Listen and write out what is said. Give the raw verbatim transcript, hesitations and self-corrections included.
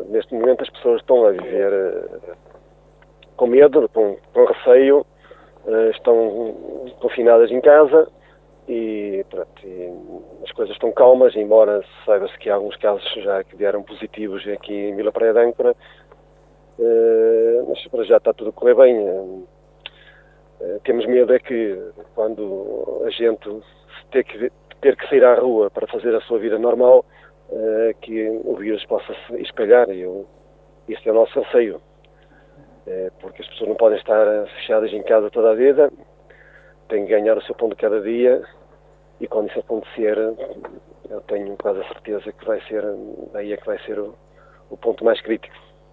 neste momento as pessoas estão a viver uh, com medo, com, com receio, uh, estão confinadas em casa e, pronto, e as coisas estão calmas, embora saiba-se que há alguns casos já que vieram positivos aqui em Vila Praia de Âncora, uh, mas para já está tudo a correr bem. Uh, uh, temos medo é que quando a gente ter que, ter que sair à rua para fazer a sua vida normal, uh, que o vírus possa se espalhar, e eu, esse é o nosso receio, uh, porque as pessoas não podem estar fechadas em casa toda a vida, têm que ganhar o seu pão de cada dia, e quando isso acontecer, eu tenho quase a certeza que vai ser, aí é que vai ser o, o ponto mais crítico.